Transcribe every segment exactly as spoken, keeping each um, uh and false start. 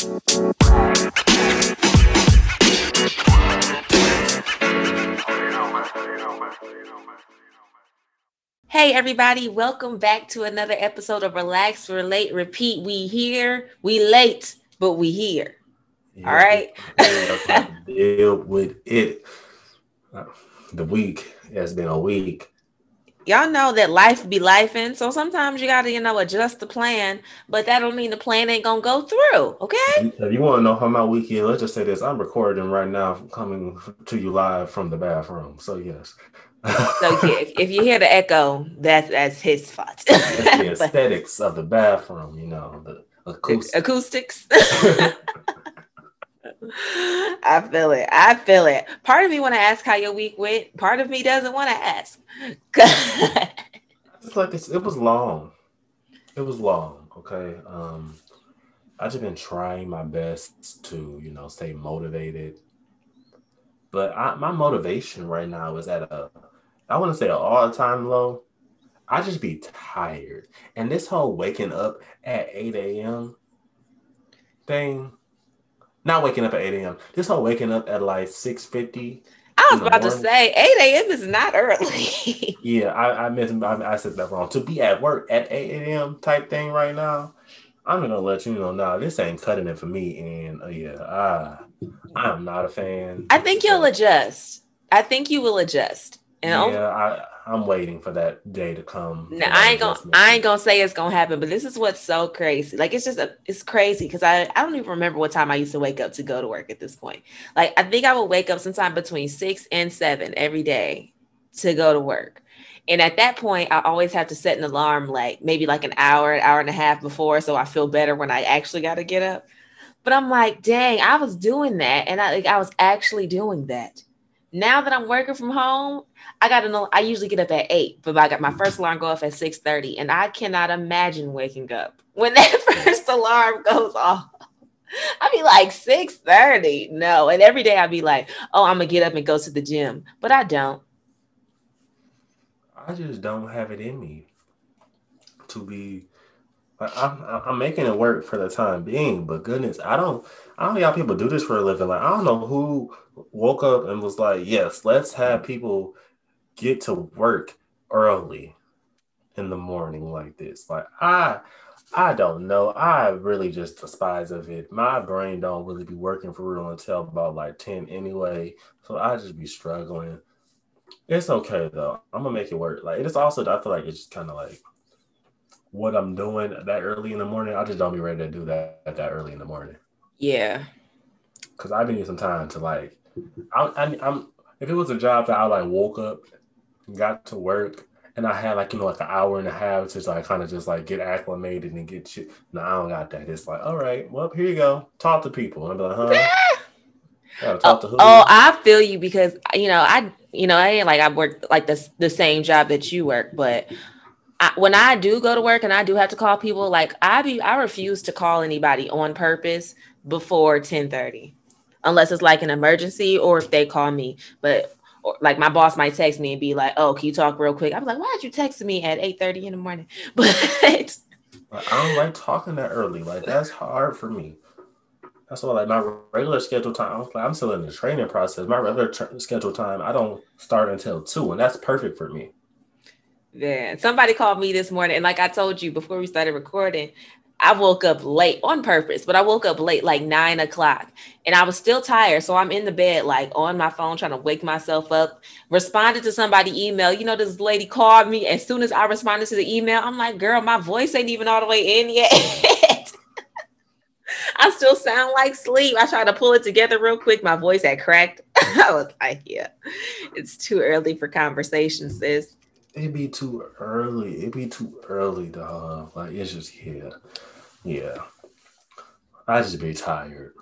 Hey everybody, welcome back to another episode of Relax, Relate, Repeat. We here, we late, but we here. All Yes, we right. here to have to deal with it. Uh, The week has been a week. Y'all know that life be lifing, so sometimes you gotta, you know, adjust the plan, but that don't mean the plan ain't gonna go through, okay? If you, if you want to know how my week is, let's just say this: I'm recording right now, coming to you live from the bathroom. So yes, So yeah, if, if you hear the echo, that's that's his fault. that's the But aesthetics of the bathroom. You know, the ac- acoustic. acoustics. I feel it. I feel it. Part of me want to ask how your week went. Part of me doesn't want to ask. It's like it's, it was long. It was long. Okay. Um, I just been trying my best to you know stay motivated, but I, my motivation right now is at a I want to say an all time low. I just be tired. And this whole waking up at eight a m thing, not waking up at eight a m. This whole waking up at like six fifty I in was the about to morning. say eight a m is not early. Yeah, I I meant I, I said that wrong. To be at work at eight a m type thing right now, I'm gonna let you know now this ain't cutting it for me. And uh, yeah, I I'm not a fan. I think you'll But adjust. I think you will adjust. And over, yeah, I I'm waiting for that day to come now, for that I ain't gonna adjustment. I ain't gonna say it's gonna happen, but this is what's so crazy. Like it's just a, it's crazy because I I don't even remember what time I used to wake up to go to work at this point. Like I think I would wake up sometime between six and seven every day to go to work. And at that point, I always have to set an alarm like maybe like an hour, an hour and a half before, so I feel better when I actually got to get up. But I'm like, dang, I was doing that, and I like I was actually doing that. Now that I'm working from home, I got to know. I usually get up at eight, but I got my first alarm go off at six thirty, and I cannot imagine waking up when that first alarm goes off. I'd be like six thirty, no, and every day I'd be like, oh, I'm gonna get up and go to the gym, but I don't. I just don't have it in me to be. Like, I'm I'm making it work for the time being, but goodness, I don't I don't know how people do this for a living. Like I don't know who woke up and was like, yes, let's have people get to work early in the morning like this. Like I I don't know. I really just despise of it. My brain don't really be working for real until about like ten anyway. So I just be struggling. It's okay though. I'm gonna make it work. Like it's also I feel like it's just kind of like what I'm doing that early in the morning. I just don't be ready to do that that early in the morning Yeah. because I need some time to like. I, I, I'm if it was a job that I like woke up, got to work, and I had like you know like an hour and a half to like kind of just like get acclimated and get shit. No, I don't got that. It's like all right, well here you go, talk to people. And I'm like, huh? I gotta Oh, talk to oh, who? I feel you because you know I, you know, I ain't like I work like the the same job that you work, but I, when I do go to work and I do have to call people, like I be I refuse to call anybody on purpose before ten thirty, unless it's like an emergency or if they call me. But or, like my boss might text me and be like, "Oh, can you talk real quick?" I'm like, "Why did you text me at eight thirty in the morning?" But Like, I don't like talking that early. Like that's hard for me. That's why like my regular schedule time. I'm, like, I'm still in the training process. My regular tr- schedule time, I don't start until two, and that's perfect for me. yeah, somebody called me this morning, and like I told you before we started recording, I woke up late on purpose, but I woke up late, like nine o'clock, and I was still tired. So I'm in the bed, like on my phone, trying to wake myself up. Responded to somebody email. You know, this lady called me. As soon as I responded to the email, I'm like, girl, my voice ain't even all the way in yet. I still sound like sleep. I tried to pull it together real quick. My voice had cracked. I was like, yeah, it's too early for conversations, sis. It be too early. It be too early, dog. Like it's just yeah, yeah. I just be tired.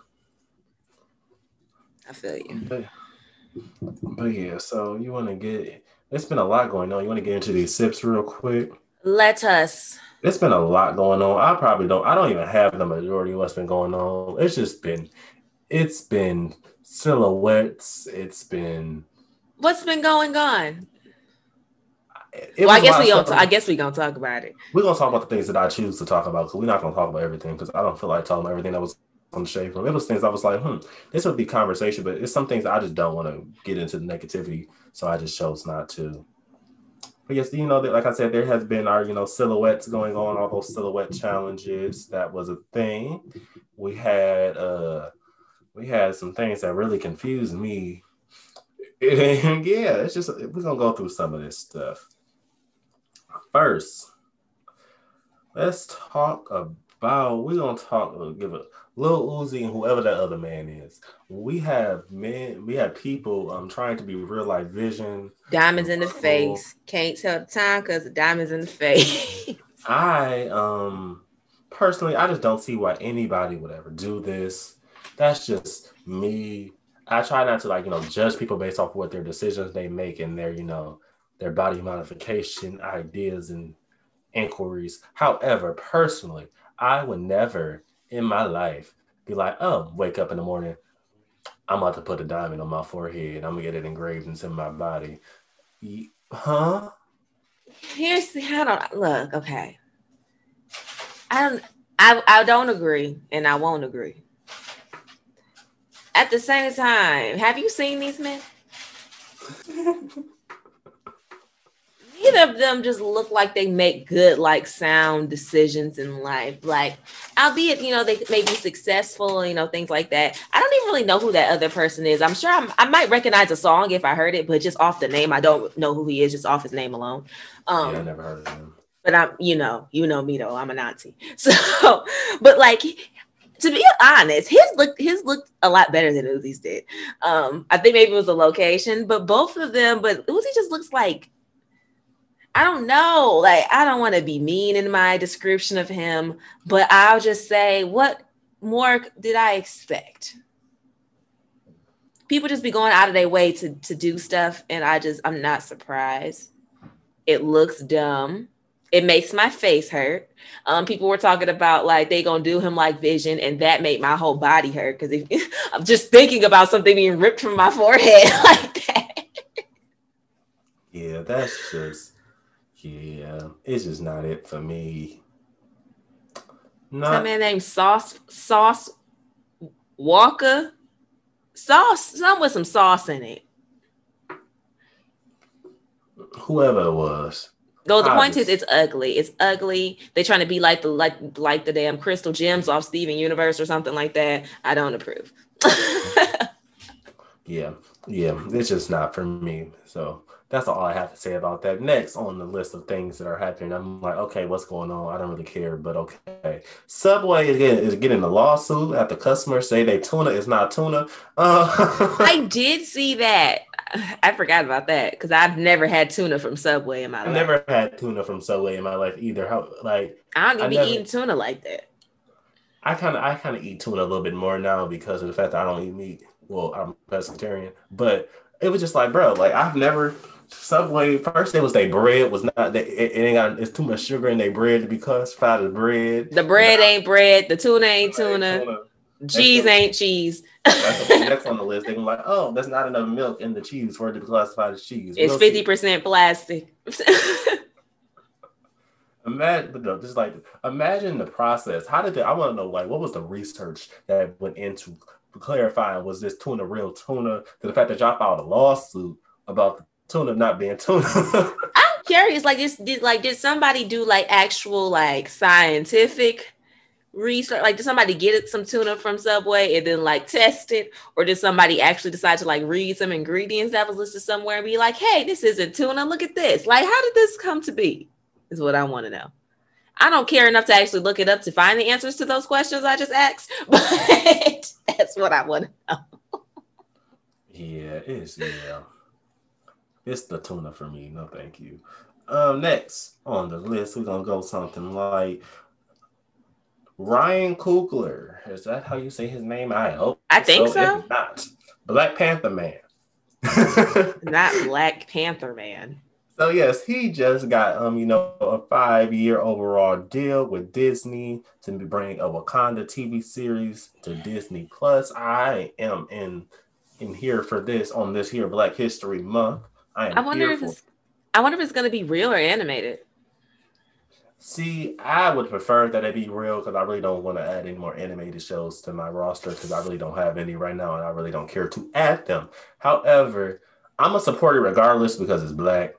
I feel you. But but yeah. So you want to get? It's been a lot going on. You want to get into these sips real quick? Let us. It's been a lot going on. I probably don't. I don't even have the majority of what's been going on. It's just been. It's been silhouettes. It's been. What's been going on? It Well, I was a guess lot of we stuff. gonna. I guess we gonna talk about it. We're gonna talk about the things that I choose to talk about because we're not gonna talk about everything because I don't feel like talking about everything that was on the shade room. It was things I was like, hmm, this would be conversation, but it's some things I just don't want to get into the negativity, so I just chose not to. But yes, you know, like I said, there has been our, you know, silhouettes going on, all those silhouette challenges. That was a thing. We had uh we had some things that really confused me. And yeah, it's just we're gonna go through some of this stuff. First, let's talk about we're gonna talk uh, give a Lil Uzi and whoever that other man is. We have men, we have people um trying to be real life vision. Diamonds in the face. Can't tell the time because the diamonds in the face. I um personally I just don't see why anybody would ever do this. That's just me. I try not to like, you know, judge people based off what their decisions they make and their, you know, their body modification ideas and inquiries. However, personally, I would never in my life be like, oh, wake up in the morning, I'm about to put a diamond on my forehead. I'm gonna get it engraved into my body. Huh? Here's how don't look, okay. I don't I, I don't agree and I won't agree. At the same time, have you seen these men? Neither of them just look like they make good, like sound decisions in life. Like, albeit, you know, they may be successful, you know, things like that. I don't even really know who that other person is. I'm sure I'm, I might recognize a song if I heard it, but just off the name, I don't know who he is, just off his name alone. Um, yeah, I never heard of him. But I'm, you know, you know me though, I'm a Nazi. So, but like, to be honest, his look his looked a lot better than Uzi's did. Um, I think maybe it was the location, but both of them, but Uzi just looks like, I don't know. Like, I don't want to be mean in my description of him, but I'll just say, what more did I expect? People just be going out of their way to, to do stuff, and I just, I'm not surprised. It looks dumb. It makes my face hurt. Um, people were talking about like they gonna do him like Vision, and that made my whole body hurt because I'm just thinking about something being ripped from my forehead like that. Yeah, that's just yeah, it's just not it for me. Not some man named Sauce Sauce Walker, sauce, some with some sauce in it. Whoever it was. Though the point is, it's ugly. It's ugly. They're trying to be like the like like the damn crystal gems off Steven Universe or something like that. I don't approve. yeah, yeah, it's just not for me. So that's all I have to say about that. Next on the list of things that are happening, I'm like, okay, what's going on? I don't really care, but okay. Subway is getting, is getting a lawsuit after customers say they tuna is not tuna. Uh- I did see that. I forgot about that because I've never had tuna from Subway in my I've life. I've never had tuna from Subway in my life either. How like I don't even I be never, eating tuna like that. I kind of I kind of eat tuna a little bit more now because of the fact that I don't eat meat. Well, I'm pescatarian, but it was just like, bro, like I've never Subway. First, it was their bread was not. They, it, it ain't got. It's too much sugar in their bread to be classified as bread. The bread I, ain't bread. The tuna ain't tuna. tuna. Cheese the, ain't cheese. That's the next on the list. They're like, oh, there's not enough milk in the cheese for it to be classified as cheese. It's fifty percent plastic. Imagine, but no, just like imagine the process. How did they? I want to know, like, what was the research that went into clarifying was this tuna real tuna? To the fact that y'all filed a lawsuit about the tuna not being tuna. I'm curious, like, this did like did somebody do like actual like scientific research? Like, did somebody get it some tuna from Subway and then like test it, or did somebody actually decide to like read some ingredients that was listed somewhere and be like, hey, this isn't tuna, look at this? Like, how did this come to be is what I want to know. I don't care enough to actually look it up to find the answers to those questions I just asked, but that's what I want to know. Yeah, it's yeah. It's the tuna for me. No, thank you. Um, next on the list, we're gonna go something like Ryan Coogler. Is that how you say his name? I hope. I think so. so. If not, Black Panther Man. Not Black Panther Man. So yes, he just got um, you know, a five-year overall deal with Disney to bring a Wakanda T V series to Disney Plus. I am in in here for this on this here Black History Month. I am I wonder here if for it's I wonder if it's gonna be real or animated. See, I would prefer that it be real because I really don't want to add any more animated shows to my roster because I really don't have any right now and I really don't care to add them. However, I'm a support it regardless because it's black.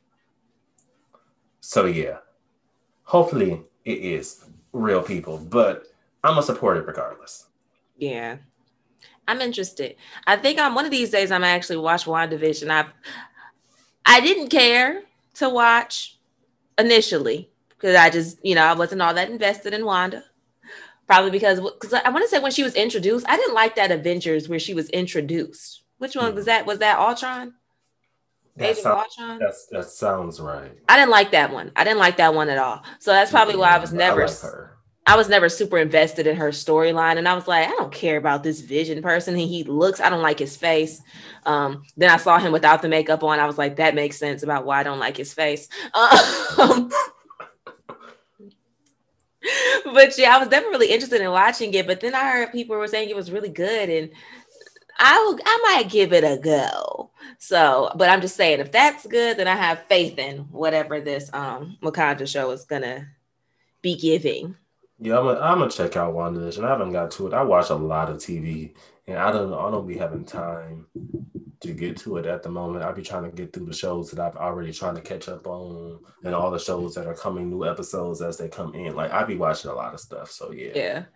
So yeah, hopefully it is real people, but I'm gonna support it regardless. Yeah, I'm interested. I think on one of these days I'm gonna actually watch WandaVision. I I didn't care to watch initially because I just, you know, I wasn't all that invested in Wanda. Probably because because I want to say when she was introduced, I didn't like that Avengers where she was introduced. Which one was Mm. that? Was that Ultron? That Age of sounds Ultron? that's that sounds right. I didn't like that one. I didn't like that one at all. So that's probably why I Yeah, was but I never like her. I was never super invested in her storyline. And I was like, I don't care about this Vision person. He, he looks, I don't like his face. Um, then I saw him without the makeup on. I was like, that makes sense about why I don't like his face. Um, but yeah, I was definitely really interested in watching it. But then I heard people were saying it was really good. And I will, I might give it a go. So, but I'm just saying, if that's good, then I have faith in whatever this um Wakanda show is gonna be giving. Yeah, I'm gonna I'm gonna check out WandaVision. I haven't got to it. I watch a lot of T V, and I don't I don't be having time to get to it at the moment. I be trying to get through the shows that I've already trying to catch up on, and all the shows that are coming, new episodes as they come in. Like I be watching a lot of stuff. So yeah. Yeah.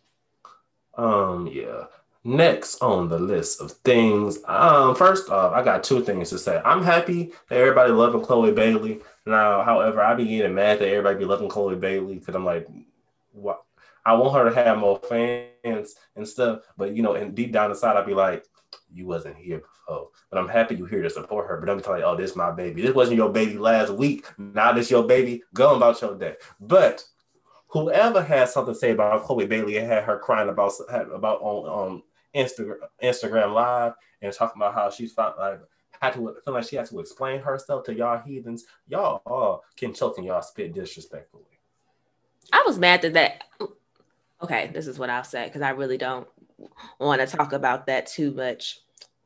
Um. Yeah. Next on the list of things. Um. First off, I got two things to say. I'm happy that everybody loving Chloe Bailey. Now, however, I be getting mad that everybody be loving Chloe Bailey because I'm like, what? I want her to have more fans and stuff, but you know, and deep down inside, I'd be like, you wasn't here before, but I'm happy you here to support her. But I'm telling you, oh, this is my baby. This wasn't your baby last week. Now this your baby. Go about your day. But whoever has something to say about Chloe Bailey and had her crying about about on on Instagram Instagram Live and talking about how she's found, like had to feel like she had to explain herself to y'all heathens. Y'all all can choke and y'all spit disrespectfully. I was mad that that. Okay, this is what I'll say because I really don't want to talk about that too much.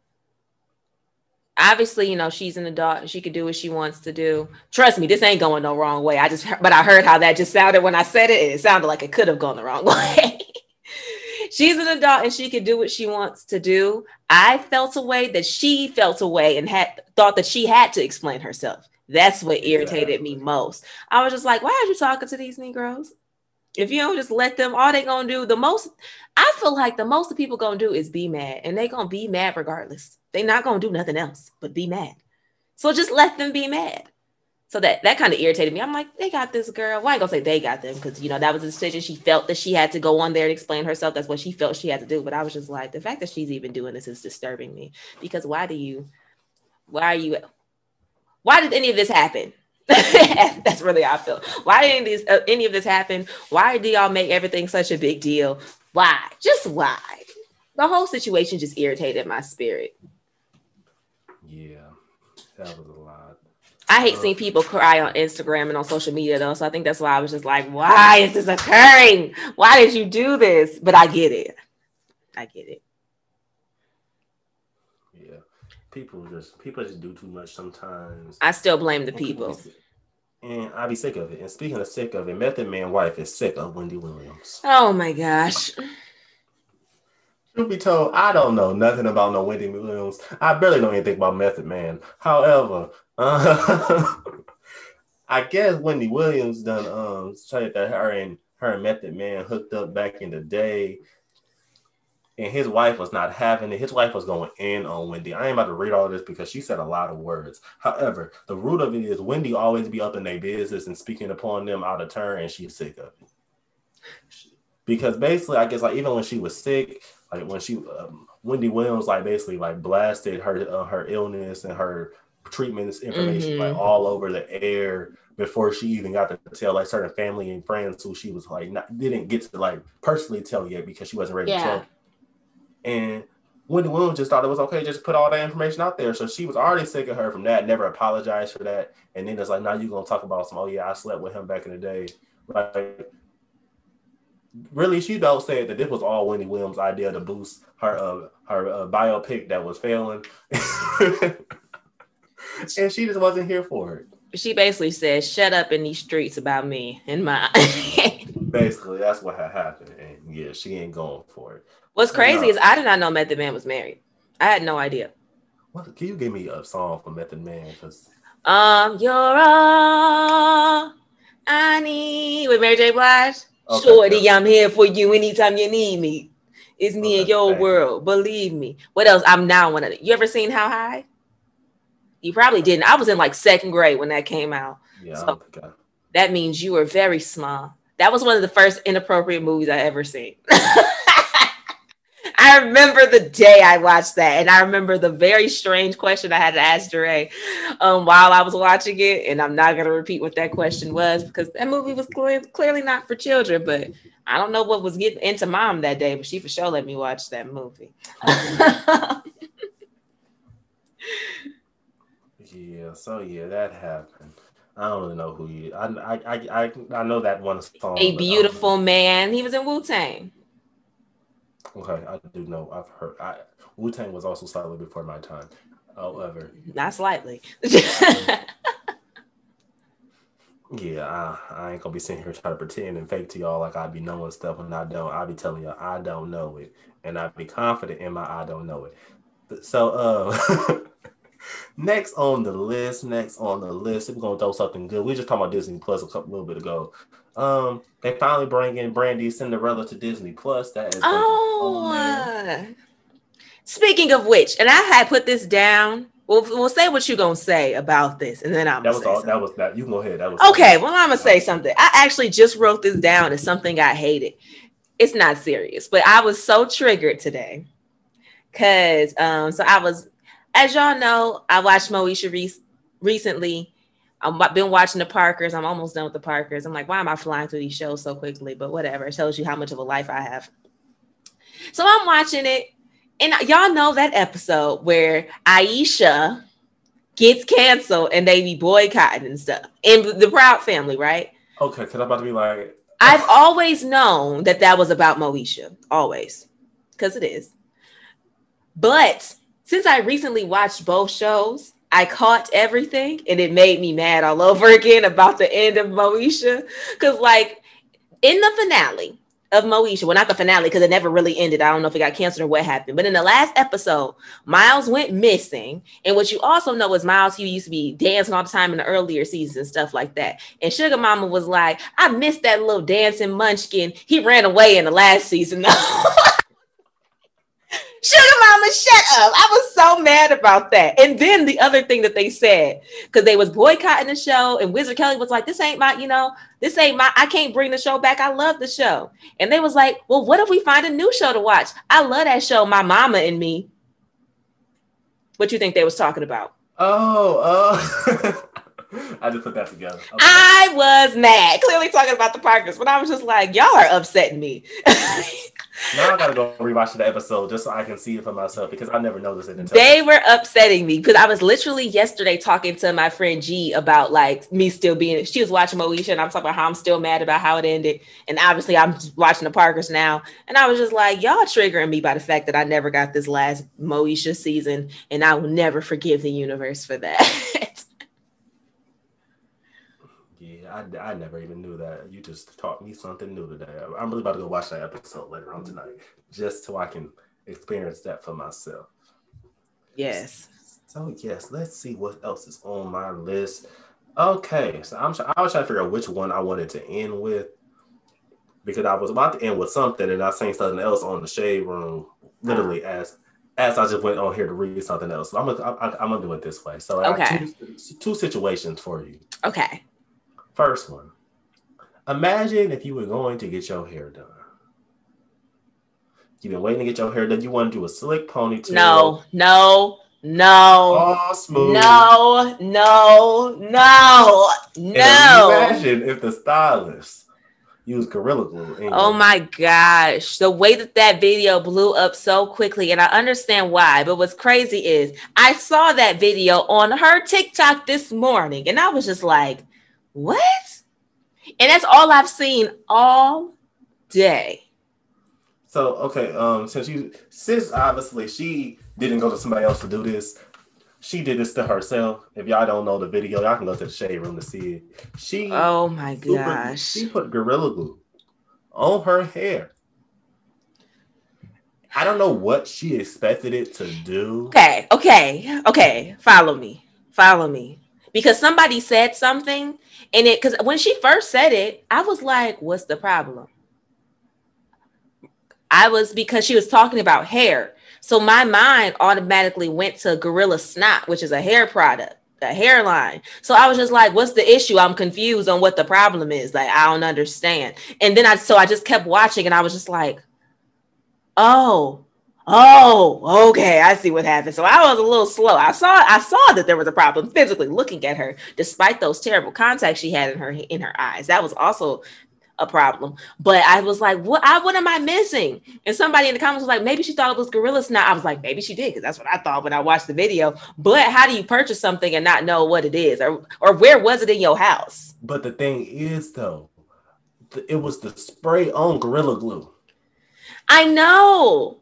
Obviously, you know, she's an adult and she could do what she wants to do. Trust me, this ain't going no wrong way. I just, but I heard how that just sounded when I said it. And it sounded like it could have gone the wrong way. She's an adult and she could do what she wants to do. I felt a way that she felt a way and had thought that she had to explain herself. That's what irritated exactly. me most. I was just like, why are you talking to these Negroes? If you don't just let them, all they gonna do the most, I feel like the most the people gonna do is be mad, and they gonna be mad regardless. They not gonna do nothing else but be mad. So just let them be mad. So that that kind of irritated me. I'm like, they got this girl. Why well, I gonna say they got them? Because you know that was a decision. She felt that she had to go on there and explain herself. That's what she felt she had to do. But I was just like, the fact that she's even doing this is disturbing me. Because why do you? Why are you? Why did any of this happen? That's really how I feel. Why didn't these, uh, any of this happen? Why do y'all make everything such a big deal? Why? Just why? The whole situation just irritated my spirit. Yeah, that was a lot. I hate uh, seeing people cry on Instagram and on social media though. So I think that's why I was just like, why is this occurring? Why did you do this? But I get it. I get it. Yeah. People just people just do too much sometimes. I still blame the people. And I be sick of it. And speaking of sick of it, Method Man wife is sick of Wendy Williams. Oh my gosh. Truth be told, I don't know nothing about no Wendy Williams. I barely know anything about Method Man. However, uh, I guess Wendy Williams done um said that her and her and Method Man hooked up back in the day. And his wife was not having it. His wife was going in on Wendy. I ain't about to read all this because she said a lot of words. However, the root of it is Wendy always be up in their business and speaking upon them out of turn, and she's sick of it. Because basically, I guess like even when she was sick, like when she um, Wendy Williams like basically like blasted her uh, her illness and her treatments information mm-hmm. like all over the air before she even got to tell like certain family and friends who she was like not didn't get to like personally tell yet because she wasn't ready yeah. to tell. And Wendy Williams just thought it was okay just put all that information out there. So she was already sick of her from that, never apologized for that. And then it's like, now you're going to talk about some, oh, yeah, I slept with him back in the day. Like, really, she don't say that this was all Wendy Williams' idea to boost her uh, her uh, biopic that was failing. And she just wasn't here for it. She basically said, "Shut up in these streets about me and mine." Basically, that's what had happened, and yeah, she ain't going for it. What's But crazy no, is I did not know Method Man was married. I had no idea. what, can you give me a song from Method Man? Because Um, you're all I need with Mary J. Blige. okay, Shorty, yeah. I'm here for you anytime you need me. It's me and Okay, your thank you. world. Believe me. What else? I'm now one of it. You ever seen How High? You probably didn't. I was in like second grade when that came out. Yeah, I So don't think I. that means you were very small. That was one of the first inappropriate movies I ever seen. I remember the day I watched that, and I remember the very strange question I had to ask Dre um, while I was watching it. And I'm not going to repeat what that question was because that movie was clear, clearly not for children. But I don't know what was getting into mom that day, but she for sure let me watch that movie. Yeah, so yeah, that happened. I don't really know who he is. I I I I, I know that one A song, but I don't know. Beautiful Man. He was in Wu-Tang. Okay, I do know. I've heard. I Wu Tang was also slightly before my time. However, Not slightly. yeah, I, I ain't gonna be sitting here trying to pretend and fake to y'all like I be knowing stuff when I don't. I be telling y'all I don't know it, and I be confident in my I don't know it. So, uh, next on the list, next on the list, we're gonna throw something good. We just talking about Disney Plus a couple little bit ago. Um, they finally bring in Brandy Cinderella to Disney Plus. That is going to be on there. Oh, uh, speaking of which, and I had put this down. We'll, we'll say what you're gonna say about this, and then I'm That gonna was say all. something. That was that. You can go ahead. That was Okay, well, I'm gonna say something. I actually just wrote this down as something I hated. It's not serious, but I was so triggered today because um, so I was, as y'all know, I watched Moesha re- recently. I've been watching the Parkers. I'm almost done with the Parkers. I'm like, why am I flying through these shows so quickly? But whatever. It tells you how much of a life I have. So I'm watching it. And y'all know that episode where Aisha gets canceled and they be boycotting and stuff. And the Proud Family, right? Okay, because I'm about to be like, I've always known that that was about Moesha. Always. Because it is. But since I recently watched both shows, I caught everything and it made me mad all over again about the end of Moesha. Because, like, in the finale of Moesha, well, not the finale because it never really ended. I don't know if it got canceled or what happened. But in the last episode, Miles went missing. And what you also know is Miles, he used to be dancing all the time in the earlier seasons and stuff like that. And Sugar Mama was like, I missed that little dancing munchkin. He ran away in the last season. Sugar Mama, shut up. I was so mad about that. And then the other thing that they said, because they was boycotting the show, and Wizard Kelly was like, this ain't my, you know, this ain't my, I can't bring the show back. I love the show. And they was like, well, what if we find a new show to watch? I love that show, My Mama and Me. What you think they was talking about? oh, oh. I just put that together. Okay. I was mad, clearly talking about the Parkers, but I was just like, y'all are upsetting me. Now I gotta go rewatch the episode just so I can see it for myself because I never noticed it until they were upsetting me because I was literally yesterday talking to my friend G about like me still being, she was watching Moesha and I'm talking about how I'm still mad about how it ended. And obviously I'm watching the Parkers now. And I was just like, y'all triggering me by the fact that I never got this last Moesha season and I will never forgive the universe for that. Yeah, I, I never even knew that. You just taught me something new today. I'm really about to go watch that episode later on tonight, just so I can experience that for myself. Yes. So yes, let's see what else is on my list. Okay, so I'm I was trying to figure out which one I wanted to end with because I was about to end with something and I seen something else on the Shade Room, literally as as I just went on here to read something else. So I'm gonna I, I'm gonna do it this way. So I Okay. have two, two situations for you. Okay. First one. Imagine if you were going to get your hair done. You've been waiting to get your hair done. You want to do a slick ponytail. No, no, no. All smooth. No, no, no, no. Imagine if the stylist used Gorilla Glue. Oh my gosh. The way that that video blew up so quickly, and I understand why, but what's crazy is I saw that video on her TikTok this morning, and I was just like, what? And that's all I've seen all day. So, okay, um, since you, since obviously she didn't go to somebody else to do this, She did this to herself. If y'all don't know the video, y'all can go to the shade room to see it. She Oh my super, gosh. she put Gorilla Glue on her hair. I don't know what she expected it to do. Okay, okay, okay. Follow me. Follow me. Because somebody said something, and it because when she first said it, I was like, what's the problem? I was because she was talking about hair. So my mind automatically went to Gorilla Snot, which is a hair product, a hairline. So I was just like, what's the issue? I'm confused on what the problem is. Like, I don't understand. And then I, so I just kept watching and I was just like, oh, oh, okay. I see what happened. So I was a little slow. I saw, I saw that there was a problem physically looking at her, despite those terrible contacts she had in her, in her eyes. That was also a problem. But I was like, what I what am I missing? And somebody in the comments was like, maybe she thought it was Gorilla Snot. I was like, maybe she did, because that's what I thought when I watched the video. But how do you purchase something and not know what it is? Or or where was it in your house? But the thing is, though, it was the spray on Gorilla Glue. I know.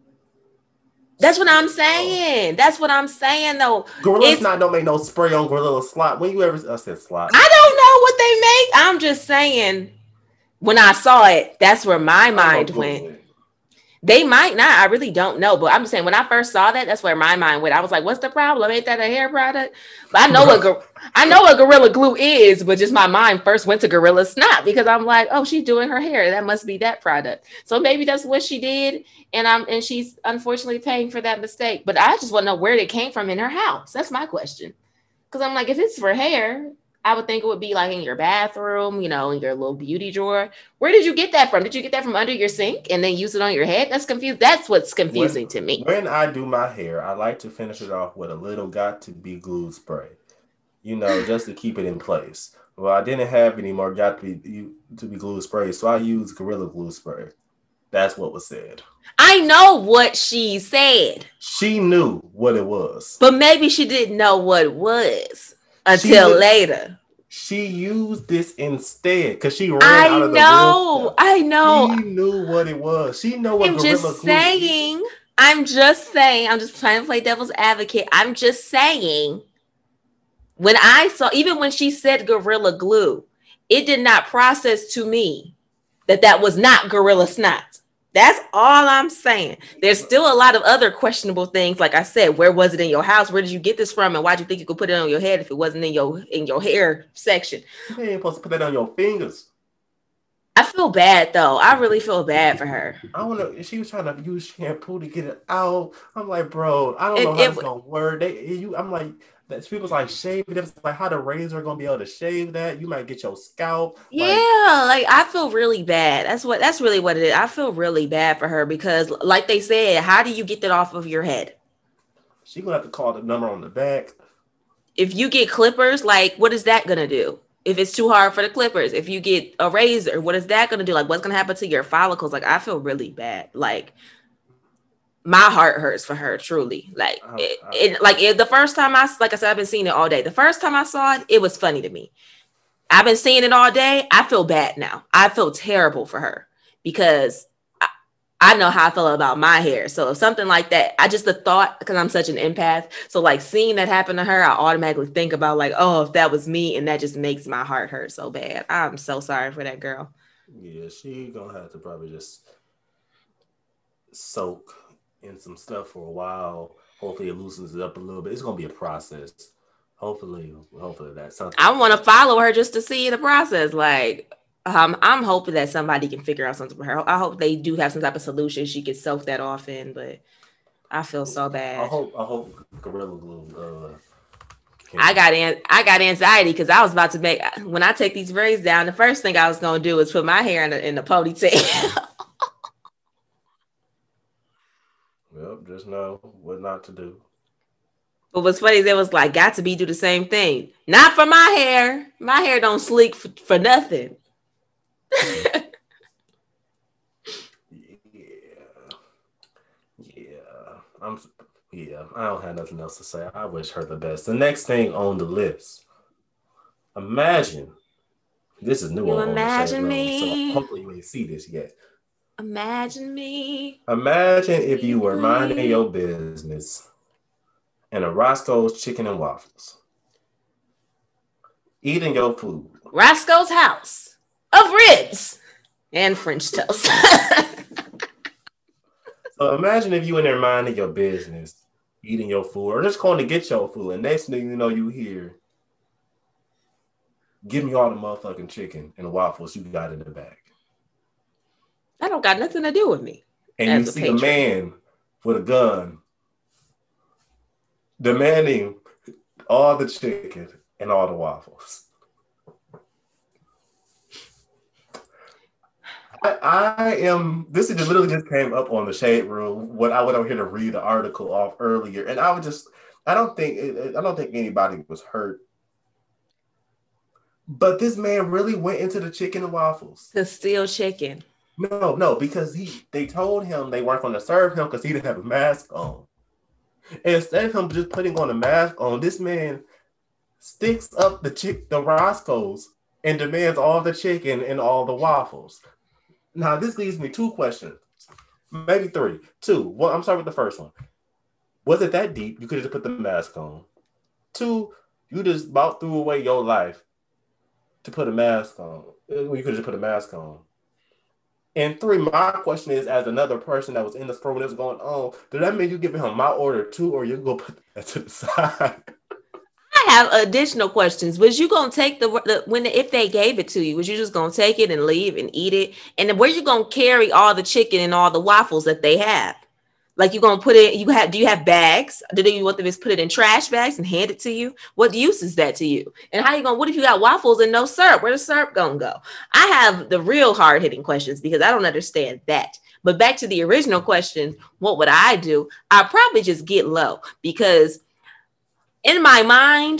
That's what I'm saying. That's what I'm saying, though. Gorilla it's, Snot don't make no spray on Gorilla Slot. When you ever I said slot. I don't know what they make. I'm just saying. When I saw it, that's where my mind went. They might not. I really don't know. But I'm just saying, when I first saw that, that's where my mind went. I was like, what's the problem? Ain't that a hair product? But I know what I know what Gorilla Glue is, but just my mind first went to Gorilla Snot because I'm like, oh, she's doing her hair. That must be that product. So maybe that's what she did. And I'm and she's unfortunately paying for that mistake. But I just want to know where it came from in her house. That's my question. Because I'm like, if it's for hair, I would think it would be like in your bathroom, you know, in your little beauty drawer. Where did you get that from? Did you get that from under your sink and then use it on your head? That's confused. That's what's confusing when, to me. When I do my hair, I like to finish it off with a little got to be glue spray, you know, just to keep it in place. Well, I didn't have any more got to be to be glue spray, so I used Gorilla Glue spray. That's what was said. I know what she said. She knew what it was. But maybe she didn't know what it was. Until she, later. She used this instead because she ran I out of the know, I know. She knew what it was. She know what I'm Gorilla just Glue saying. is. I'm just saying. I'm just trying to play devil's advocate. I'm just saying. When I saw, even when she said Gorilla Glue, it did not process to me that that was not Gorilla Snot. That's all I'm saying. There's still a lot of other questionable things. Like I said, where was it in your house? Where did you get this from? And why'd you think you could put it on your head if it wasn't in your in your hair section? You ain't supposed to put that on your fingers. I feel bad though. I really feel bad for her. I don't know. She was trying to use shampoo to get it out. I'm like, bro, I don't it, know how it, it's gonna work. They, you, I'm like. That people's like shave it. It's like how the razor gonna be able to shave that. You might get your scalp. Yeah, like, like I feel really bad. That's what. That's really what it is. I feel really bad for her because, like they said, how do you get that off of your head? She gonna have to call the number on the back. If you get clippers, like what is that gonna do? If it's too hard for the clippers, if you get a razor, what is that gonna do? Like what's gonna happen to your follicles? Like I feel really bad. Like. My heart hurts for her, truly. Like, oh, it, oh. it, like it, the first time I, like I said, I've been seeing it all day. The first time I saw it, it was funny to me. I've been seeing it all day. I feel bad now. I feel terrible for her because I, I know how I feel about my hair. So if something like that, I just the thought, because I'm such an empath. So like seeing that happen to her, I automatically think about like, oh, if that was me, and that just makes my heart hurt so bad. I'm so sorry for that girl. Yeah, she gonna have to probably just soak in some stuff for a while. Hopefully it loosens it up a little bit. It's gonna be a process. Hopefully, hopefully that's something. I want to follow her just to see the process. Like, um, I'm hoping that somebody can figure out something for her. I hope they do have some type of solution she can soak that off in. But I feel so bad. I hope. I hope Gorilla Glue. Uh, I got an, I got anxiety because I was about to make when I take these braids down. The first thing I was gonna do is put my hair in the in the ponytail. Well, just know what not to do. But what's funny is it was like, got to be do the same thing. Not for my hair. My hair don't sleek for, for nothing. yeah. Yeah. I'm yeah, I don't have nothing else to say. I wish her the best. The next thing on the list. Imagine. This is new you on imagine on me. So hopefully you ain't see this yet. Imagine me. Imagine if you were minding your business and a Roscoe's Chicken and Waffles. Eating your food. Roscoe's House of Ribs and French toast. So imagine if you in there minding your business, eating your food, or just going to get your food, and next thing you know, you hear, give me all the motherfucking chicken and waffles you got in the bag. That don't got nothing to do with me. And you see patron. A man with a gun demanding all the chicken and all the waffles. I, I am, this is literally just came up on the Shade Room when I went over here to read the article off earlier. And I would just, I don't think, I don't think anybody was hurt. But this man really went into the chicken and waffles. To steal chicken. No, no, because he they told him they weren't going to serve him because he didn't have a mask on. And instead of him just putting on a mask on, this man sticks up the chick the Roscoe's and demands all the chicken and all the waffles. Now, this leaves me two questions. Maybe three. Two. Well, I'm sorry with the first one. Was it that deep? You could have just put the mask on. Two, you just about threw away your life to put a mask on. You could have just put a mask on. And three, my question is, as another person that was in the store when it was going on, did that mean you giving him my order too, or you go put that to the side? I have additional questions. Was you gonna take the, the when if they gave it to you? Was you just gonna take it and leave and eat it? And then where you gonna carry all the chicken and all the waffles that they have? Like you gonna put it? You have? Do you have bags? Do you want them to put it in trash bags and hand it to you? What use is that to you? And how you gonna? What if you got waffles and no syrup? Where the syrup gonna go? I have the real hard hitting questions because I don't understand that. But back to the original question, what would I do? I'd probably just get low because in my mind,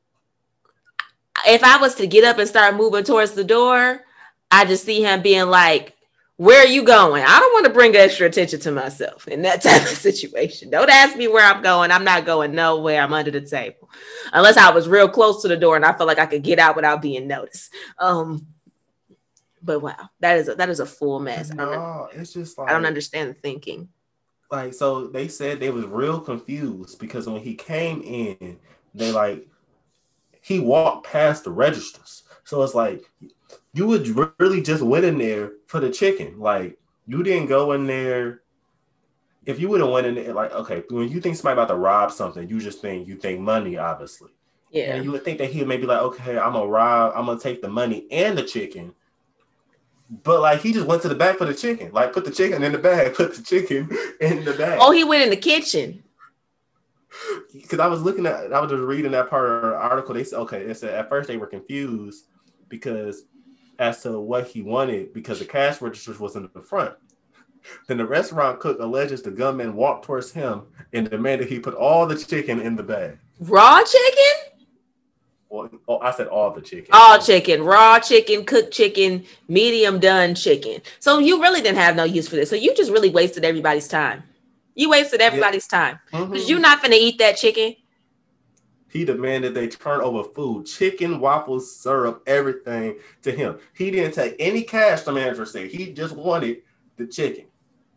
if I was to get up and start moving towards the door, I just see him being like, where are you going? I don't want to bring extra attention to myself in that type of situation. Don't ask me where I'm going. I'm not going nowhere. I'm under the table. Unless I was real close to the door and I felt like I could get out without being noticed. Um, but wow, that is a, that is a full mess. No, I don't, it's just like, I don't understand the thinking. Like, so they said they was real confused because when he came in, they like, he walked past the registers. So it's like, you would really just went in there for the chicken. Like, you didn't go in there. If you would have went in there, like, okay, when you think somebody about to rob something, you just think, you think money, obviously. Yeah. And you would think that he would maybe like, okay, I'm going to rob, I'm going to take the money and the chicken. But, like, he just went to the back for the chicken. Like, put the chicken in the bag, put the chicken in the bag. Oh, he went in the kitchen. Because I was looking at, I was just reading that part of the article. They said, okay, they said at first they were confused because as to what he wanted because the cash registers was in the front. Then the restaurant cook alleges the gunman walked towards him and demanded he put all the chicken in the bag. Raw chicken? Well, oh, I said all the chicken. All chicken, raw chicken, cooked chicken, medium done chicken. So you really didn't have no use for this. So you just really wasted everybody's time. You wasted everybody's yeah. time because mm-hmm. you're not finna eat that chicken. He demanded they turn over food, chicken, waffles, syrup, everything to him. He didn't take any cash, the manager said. He just wanted the chicken.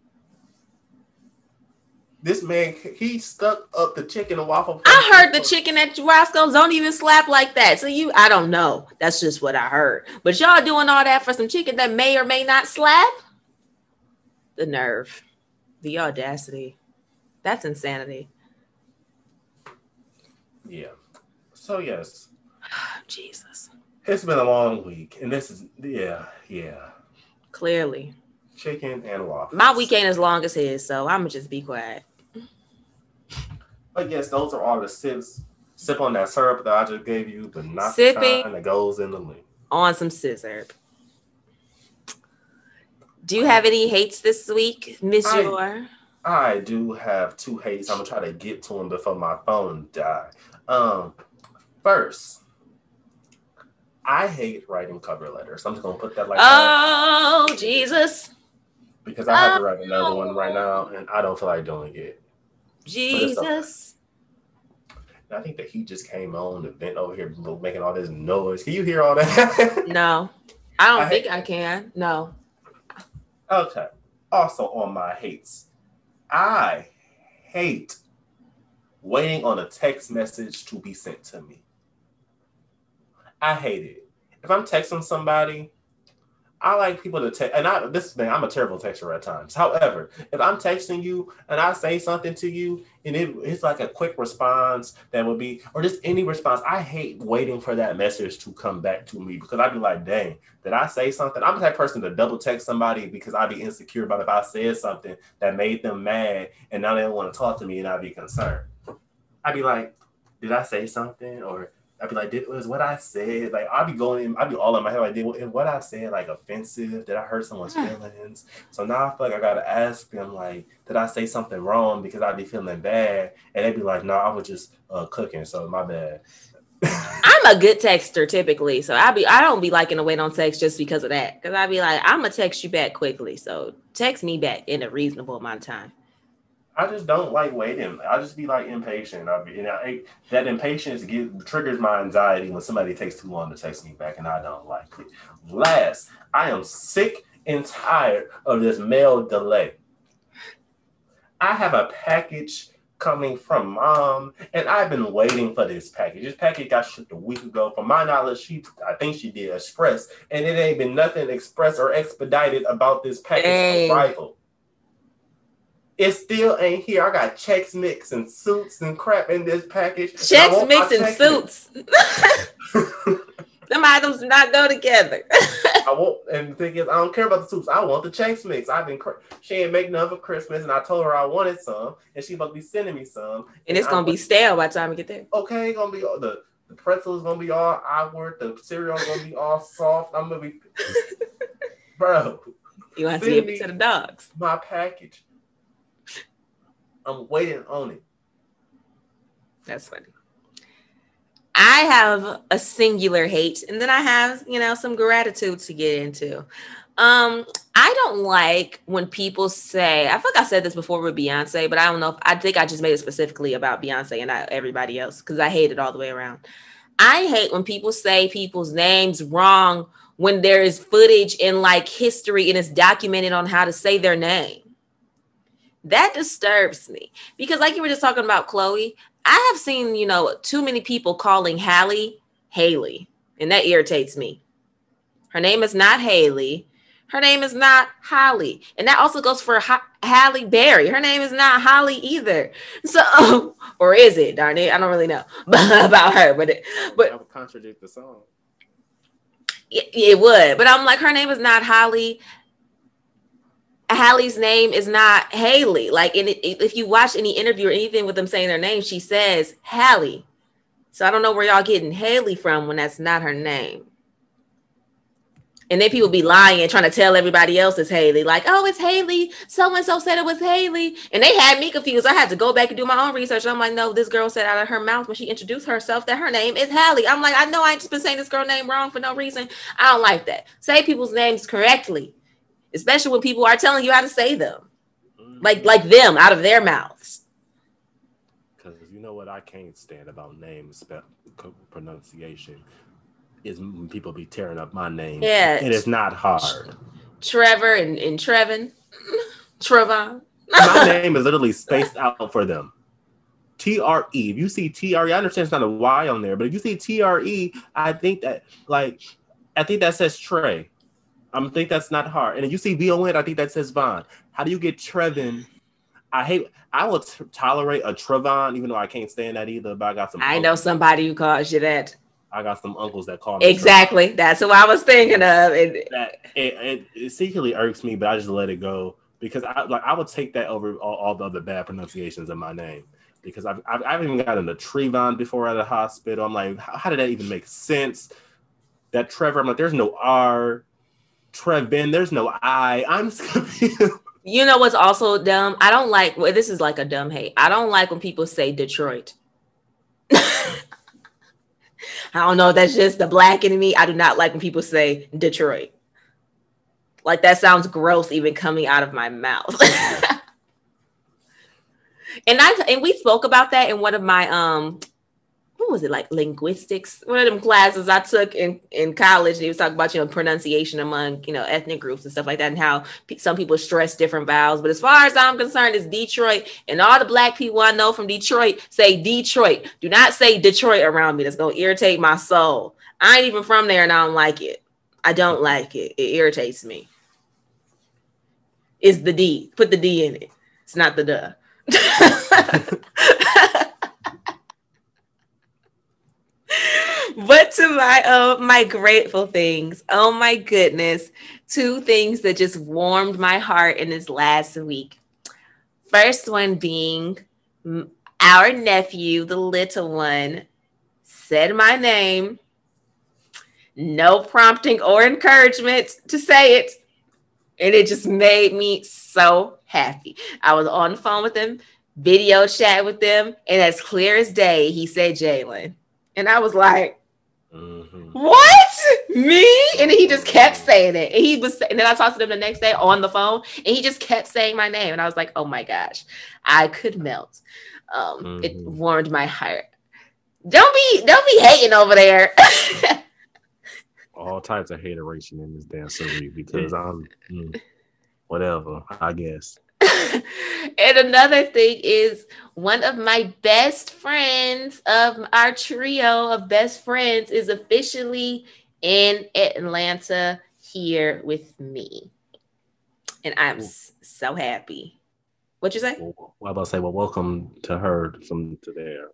This man, he stuck up the chicken and waffle. I heard the chicken at Roscoe's don't even slap like that. So you, I don't know. That's just what I heard. But y'all doing all that for some chicken that may or may not slap? The nerve. The audacity. That's insanity. Yeah. So yes. Jesus. It's been a long week. And this is yeah, yeah. Clearly. Chicken and waffles. My week ain't as long as his, so I'ma just be quiet. But yes, those are all the sips. Sip on that syrup that I just gave you, but not Sipping the kind that goes in the link. On some scissor. Do you have any hates this week, Miss Yor? I do have two hates. I'm gonna try to get to them before my phone dies. Um, first, I hate writing cover letters. I'm just gonna put that like oh, that. Jesus. Because I have oh, to write another one right now, and I don't feel like doing it. Jesus. I think the heat just came on, the vent over here making all this noise. Can you hear all that? No, I don't I think hate- I can. No. Okay. Also on my hates, I hate waiting on a text message to be sent to me. I hate it. If I'm texting somebody, I like people to text, and I this thing I'm a terrible texter at times. However, if I'm texting you and I say something to you and it, it's like a quick response that would be, or just any response, I hate waiting for that message to come back to me because I'd be like, dang, did I say something? I'm the type of person to double text somebody because I'd be insecure about if I said something that made them mad and now they don't want to talk to me and I'd be concerned. I'd be like, did I say something? Or I'd be like, did was what I said, like I'd be going in, I'd be all in my head, like, did what I said like offensive? Did I hurt someone's feelings? So now I feel like I gotta ask them, like, did I say something wrong? Because I'd be feeling bad. And they'd be like, no, I was just uh, cooking, so my bad. I'm a good texter typically. So I be I don't be liking to wait on text just because of that. Because I'd be like, I'm gonna text you back quickly. So text me back in a reasonable amount of time. I just don't like waiting. I just be like impatient. I be, and I, that impatience give, triggers my anxiety when somebody takes too long to text me back, and I don't like it. Last, I am sick and tired of this mail delay. I have a package coming from mom, and I've been waiting for this package. This package got shipped a week ago. From my knowledge, she I think she did express, and it ain't been nothing express or expedited about this package Dang. arrival. It still ain't here. I got Chex Mix and suits and crap in this package. Chex Mix and suits. Them items do not go together. I won't, and the thing is, I don't care about the suits. I want the Chex Mix. I've been, she ain't make none for Christmas, and I told her I wanted some, and she about to be sending me some. And, and it's gonna be stale by the time we get there. Okay, gonna be all the the pretzel's gonna be all awkward. The cereal's gonna be all soft. I'm gonna be, bro. You want to give it to the dogs. My package. I'm waiting on it. That's funny. I have a singular hate, and then I have, you know, some gratitude to get into. Um, I don't like when people say, I feel like I said this before with Beyonce, but I don't know if, I think I just made it specifically about Beyonce and not everybody else, because I hate it all the way around. I hate when people say people's names wrong when there is footage in like history and it's documented on how to say their name. That disturbs me because like you were just talking about Chloe, I have seen, you know, too many people calling Halle Haley, and that irritates me. Her name is not Haley. Her name is not Holly. And that also goes for ha- Halle Berry. Her name is not Holly either. So, or is it? Darn it. I don't really know about her, but it, but that would contradict the song. It, it would, but I'm like, her name is not Holly. Halle's name is not Haley. Like, in it, if you watch any interview or anything with them saying their name, she says Halle. So I don't know where y'all getting Haley from when that's not her name. And then people be lying and trying to tell everybody else it's Haley. Like, oh, it's Haley. So-and-so said it was Haley. And they had me confused. I had to go back and do my own research. I'm like, no, this girl said out of her mouth when she introduced herself that her name is Halle. I'm like, I know I ain't just been saying this girl name wrong for no reason. I don't like that. Say people's names correctly. Especially when people are telling you how to say them. Mm-hmm. Like like them out of their mouths. Because you know what I can't stand about name spe- pronunciation is when people be tearing up my name. Yeah. And it's not hard. Trevor and, and Trevin. Trevon. My name is literally spaced out for them. T R E. If you see T R E, I understand it's not a Y on there, but if you see T R E, I think that, like, I think that says Trey. I think that's not hard. And if you see V O N, I think that says Vaughn. How do you get Trevin? I hate, I will t- tolerate a Trevon, even though I can't stand that either, but I got some. I uncles. know somebody who calls you that. I got some uncles that call me exactly. Trevon. That's who I was thinking of. It, that, it, it, it secretly irks me, but I just let it go because I like I would take that over all, all the other bad pronunciations of my name. Because I've, I've, I've even gotten a Trevon before at a hospital. I'm like, how, how did that even make sense? That Trevor, I'm like, there's no R. Trevin, there's no I. I'm just confused. You know what's also dumb? I don't like, well, this is like a dumb hate. I don't like when people say Detroit. I don't know. That's just the black in me. I do not like when people say Detroit. Like that sounds gross even coming out of my mouth. and I and we spoke about that in one of my um what what was it, like linguistics? One of them classes I took in, in college. They was talking about, you know, pronunciation among, you know, ethnic groups and stuff like that, and how p- some people stress different vowels. But as far as I'm concerned, it's Detroit, and all the black people I know from Detroit say Detroit. Do not say Detroit around me. That's gonna irritate my soul. I ain't even from there, and I don't like it. I don't like it. It irritates me. It's the D. Put the D in it. It's not the duh. But to my uh, my grateful things, oh my goodness, two things that just warmed my heart in this last week. First one being our nephew, the little one, said my name. No prompting or encouragement to say it. And it just made me so happy. I was on the phone with him, video chat with them, and as clear as day, he said Jalen. And I was like, mm-hmm. What? Me? And he just kept saying it. And he was, and then I talked to them the next day on the phone, and he just kept saying my name. And I was like, oh my gosh, I could melt. Um, mm-hmm. It warmed my heart. Don't be, don't be hating over there. All types of hateration in this damn series because I'm mm, whatever, I guess. And another thing is one of my best friends of our trio of best friends is officially in Atlanta here with me. And I'm s- so happy. What you say? Well, well, I was about to say, well, welcome to her from to there.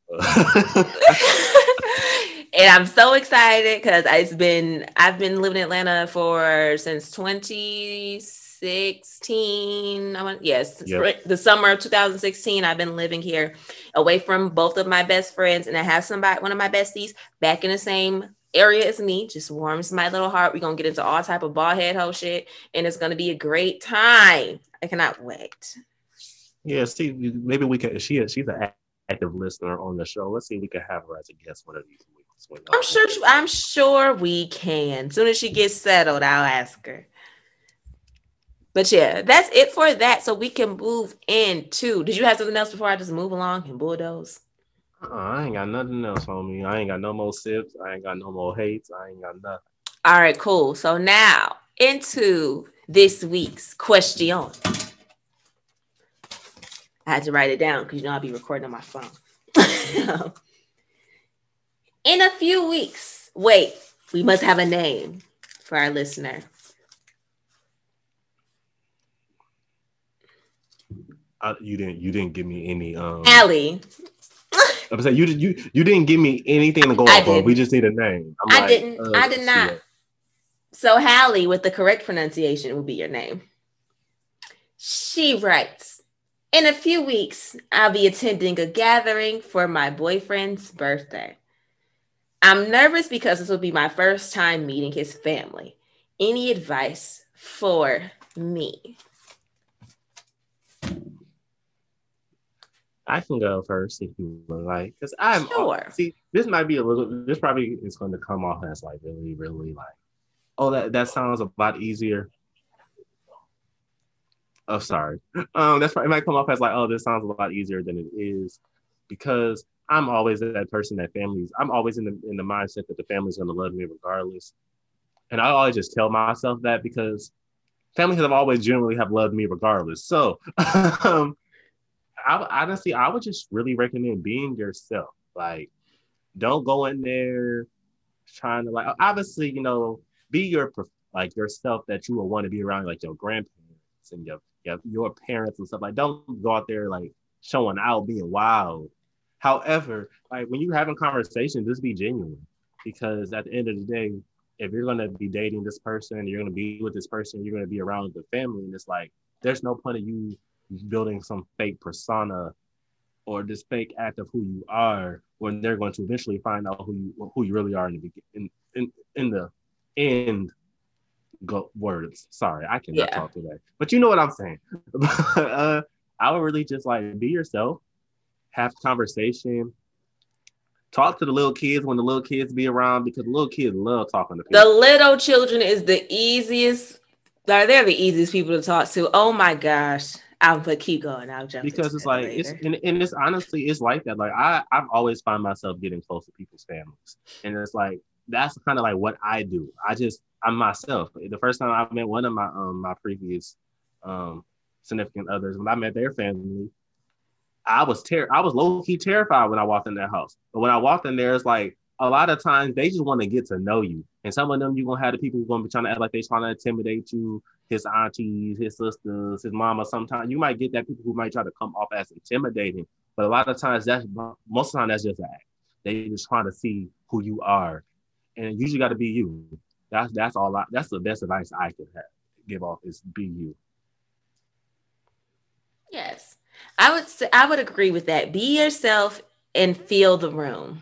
And I'm so excited because it's been, I've been living in Atlanta for since twenty sixteen. I went, yes, yep. The summer of two thousand sixteen. I've been living here away from both of my best friends. And I have somebody, one of my besties back in the same area as me. Just warms my little heart. We're going to get into all type of bald head hoe shit. And it's going to be a great time. I cannot wait. Yeah, see, maybe we can, she, she's an active listener on the show. Let's see if we can have her as a guest one of these weeks. I'm sure. I'm sure we can. As soon as she gets settled, I'll ask her. But yeah, that's it for that. So we can move into. Did you have something else before I just move along and bulldoze? Uh-uh, I ain't got nothing else on me. I ain't got no more sips. I ain't got no more hates. I ain't got nothing. All right, cool. So now into this week's question. I had to write it down because you know I'll be recording on my phone. In a few weeks, wait, we must have a name for our listener. I, you didn't. You didn't give me any. Um, Allie. I'm saying you you you didn't give me anything to go off on. We just need a name. I'm I like, didn't. Uh, I did not. Yeah. So Hallie, with the correct pronunciation, will be your name. She writes, in a few weeks, I'll be attending a gathering for my boyfriend's birthday. I'm nervous because this will be my first time meeting his family. Any advice for me? I can go first if you would like, because I'm sure. See, this might be a little. This probably is going to come off as like really, really like, oh, that that sounds a lot easier. Oh, sorry. Um, that's probably, it might come off as like, oh, this sounds a lot easier than it is, because I'm always that person that families. I'm always in the in the mindset that the family's going to love me regardless, and I always just tell myself that because families have always generally have loved me regardless. So. um, I honestly, I would just really recommend being yourself. Like, don't go in there trying to like. Obviously, you know, be your like yourself that you would want to be around, like your grandparents and your your, your parents and stuff. Like, don't go out there like showing out, being wild. However, like when you're having conversations, just be genuine, because at the end of the day, if you're gonna be dating this person, you're gonna be with this person, you're gonna be around the family, and it's like there's no point of you building some fake persona or this fake act of who you are when they're going to eventually find out who you who you really are in the in in, in the end go words. Sorry, I cannot yeah. talk today, but you know what I'm saying. uh, I would really just like be yourself, have conversation, talk to the little kids when the little kids be around, because the little kids love talking to people. The little children is the easiest. They're the easiest people to talk to. Oh my gosh. I'll but keep going. I'll jump because into it's that like it's later. and, and it's honestly it's like that. Like I I've always find myself getting close to people's families, and it's like that's kind of like what I do. I just I'm myself. The first time I met one of my um my previous um significant others, when I met their family, I was ter- I was low key terrified when I walked in their house. But when I walked in there, it's like a lot of times they just want to get to know you. And some of them you're gonna have the people who are gonna be trying to act like they're trying to intimidate you, his aunties, his sisters, his mama. Sometimes you might get that people who might try to come off as intimidating. But a lot of times that's most of the time that's just an act. They just trying to see who you are. And you usually gotta be you. That's that's all I that's the best advice I could have give off is be you. Yes. I would say I would agree with that. Be yourself and feel the room.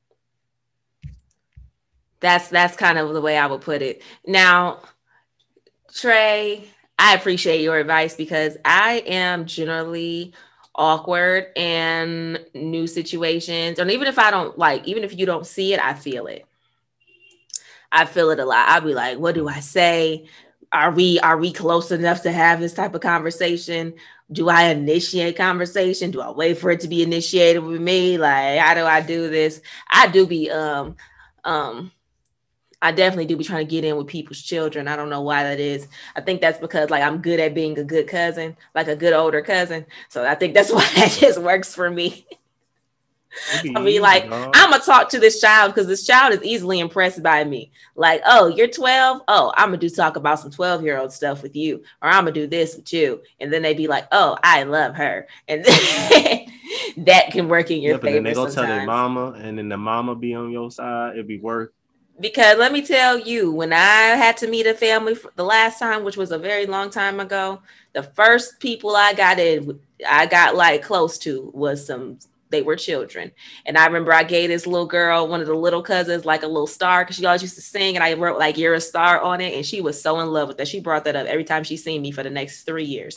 That's that's kind of the way I would put it. Now, Trey, I appreciate your advice because I am generally awkward in new situations. And even if I don't like, even if you don't see it, I feel it. I feel it a lot. I'll be like, what do I say? Are we are we close enough to have this type of conversation? Do I initiate conversation? Do I wait for it to be initiated with me? Like, how do I do this? I do be um um I definitely do be trying to get in with people's children. I don't know why that is. I think that's because like I'm good at being a good cousin, like a good older cousin. So I think that's why that just works for me. Be I'll be easy, like, dog. I'm gonna talk to this child because this child is easily impressed by me. Like, oh, you're twelve. Oh, I'm gonna do talk about some twelve year old stuff with you, or I'm gonna do this with you. And then they be like, oh, I love her. And that can work in your Yep, and then they favor go tell their sometimes. mama, and then the mama be on your side. It'd be worse. Because let me tell you, when I had to meet a family for the last time, which was a very long time ago, the first people I got in, I got like close to was some, they were children. And I remember I gave this little girl, one of the little cousins, like a little star because she always used to sing. And I wrote like, you're a star on it. And she was so in love with that. She brought that up every time she seen me for the next three years.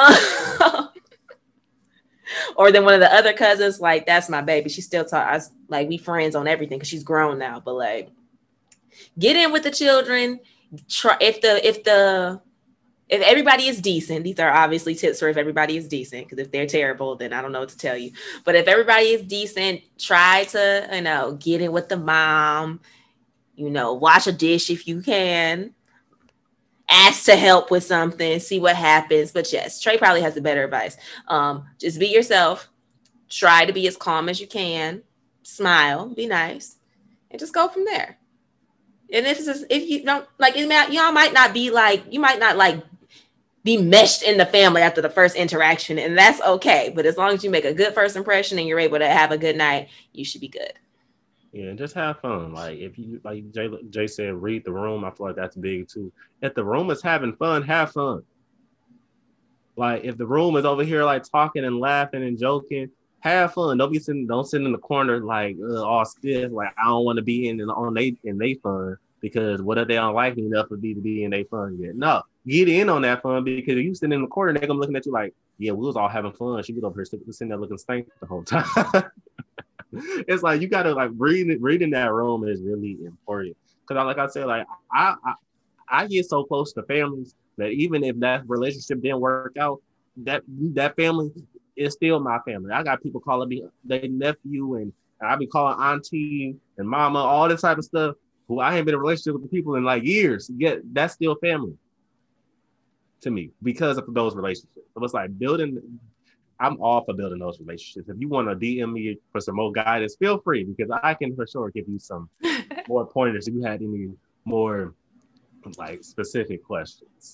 Or then one of the other cousins, like, that's my baby. She still talk, I, like, we friends on everything because she's grown now. But like, get in with the children. Try if the if the if everybody is decent. These are obviously tips for if everybody is decent. Because if they're terrible, then I don't know what to tell you. But if everybody is decent, try to you know get in with the mom. You know, wash a dish if you can. Ask to help with something. See what happens. But yes, Trey probably has the better advice. Um, just be yourself. Try to be as calm as you can. Smile. Be nice, and just go from there. And if it's just, if you don't like it, y'all might not be like you might not like be meshed in the family after the first interaction, and that's okay. But as long as you make a good first impression and you're able to have a good night, you should be good. Yeah, just have fun. Like if you like Jay, Jay said, read the room. I feel like that's big too. If the room is having fun, have fun. Like if the room is over here like talking and laughing and joking, have fun. Don't be sitting, don't sit in the corner like uh, all stiff. Like I don't want to be in on they in they fun because what if they don't like me enough for me to be in their fun yet? No, get in on that fun because if you sitting in the corner, they're gonna be looking at you like, yeah, we was all having fun. She was over here sitting there looking stank the whole time. It's like you gotta like read reading that room is really important because like I said, like I, I I get so close to families that even if that relationship didn't work out, that that family is still my family. I got people calling me their nephew, and, and I be calling auntie and mama, all this type of stuff. Who I ain't been in a relationship with the people in like years. Yet that's still family to me because of those relationships. So it's like building. I'm all for building those relationships. If you want to D M me for some more guidance, feel free because I can for sure give you some more pointers if you had any more like specific questions.